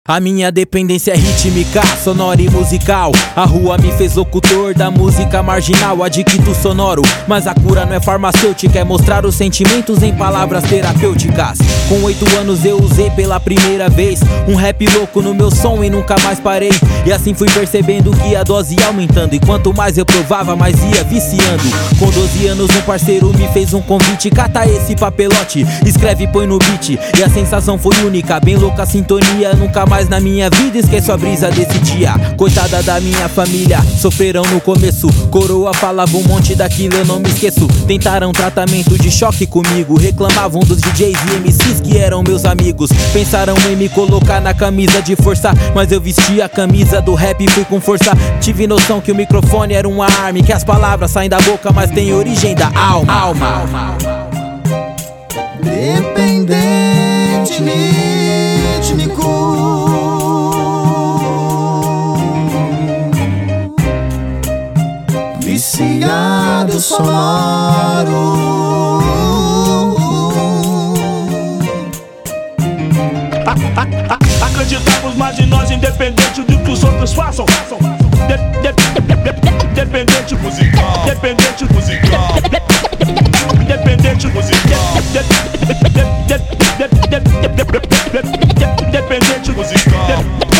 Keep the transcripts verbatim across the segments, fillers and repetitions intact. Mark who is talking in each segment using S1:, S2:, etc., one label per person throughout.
S1: A minha dependência é rítmica, sonora e musical. A rua me fez locutor da música marginal, adicto sonoro. Mas a cura não é farmacêutica, é mostrar os sentimentos em palavras terapêuticas. Com oito anos eu usei pela primeira vez um rap louco no meu som e nunca mais parei. E assim fui percebendo que a dose ia aumentando, e quanto mais eu provava, mais ia viciando. Com doze anos um parceiro me fez um convite: cata esse papelote, escreve e põe no beat. E a sensação foi única, bem louca a sintonia. Nunca mais Mas na minha vida esqueço a brisa desse dia. Coitada da minha família, sofreram no começo. Coroa falava um monte daquilo, eu não me esqueço. Tentaram tratamento de choque comigo, reclamavam dos D Js e M Cs que eram meus amigos. Pensaram em me colocar na camisa de força, mas eu vesti a camisa do rap e fui com força. Tive noção que o microfone era uma arma, que as palavras saem da boca, mas tem origem da alma, alma, alma.
S2: Dependente rítmico, viciado sonoro.
S3: Acreditamos mais em nós, independente do que os outros façam. De, de, de, de, dependente musical, dependente musical, dependente musical, dependente musical.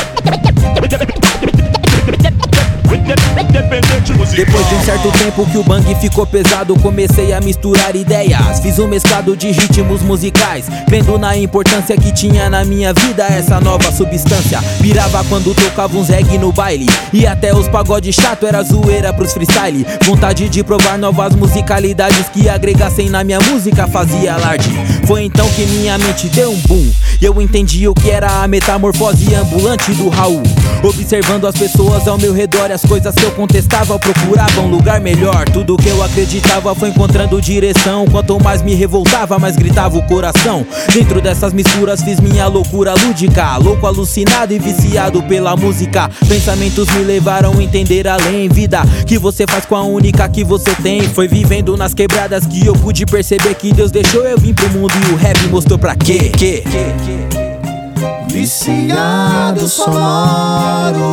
S1: Depois de um certo tempo que o bang ficou pesado, comecei a misturar ideias. Fiz um mesclado de ritmos musicais, crendo na importância que tinha na minha vida essa nova substância. Pirava quando tocava uns reggae no baile, e até os pagode chato era zoeira pros freestyle. Vontade de provar novas musicalidades que agregassem na minha música fazia alarde. Foi então que minha mente deu um boom, e eu entendi o que era a metamorfose ambulante do Raul. Observando as pessoas ao meu redor e as coisas que eu contestava, eu procurava um lugar melhor. Tudo que eu acreditava foi encontrando direção. Quanto mais me revoltava, mais gritava o coração. Dentro dessas misturas fiz minha loucura lúdica, louco, alucinado e viciado pela música. Pensamentos me levaram a entender além, vida que você faz com a única que você tem. Foi vivendo nas quebradas que eu pude perceber que Deus deixou eu vir pro mundo, e o rap mostrou pra quê? Que, que, que.
S2: Viciado sonoro.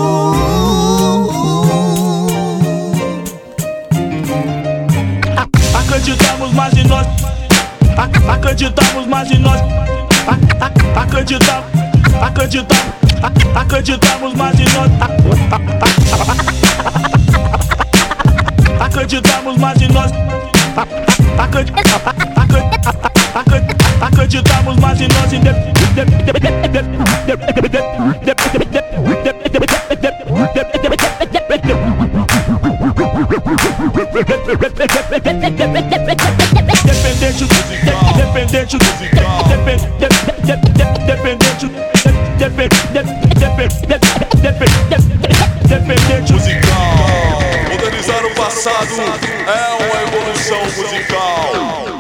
S3: Acreditamos mais em nós. Acreditamos mais em nós. Acreditamos, acreditamos, acreditamos mais em nós. Acreditamos mais em nós. Acreditamos mais em nós. Dependente musical, dependente musical, dependente, dependente musical. Modernizar o passado é uma evolução musical.